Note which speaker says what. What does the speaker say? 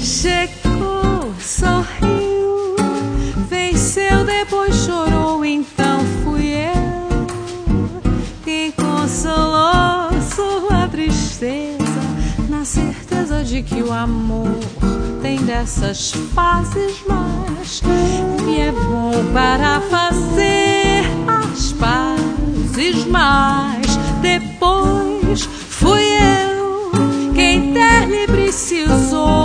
Speaker 1: Chegou, sorriu, venceu, depois chorou, então fui eu quem consolou sua tristeza, na certeza de que o amor tem dessas fases, mas me é bom para fazer as pazes. Mas depois fui eu quem ter-lhe precisou.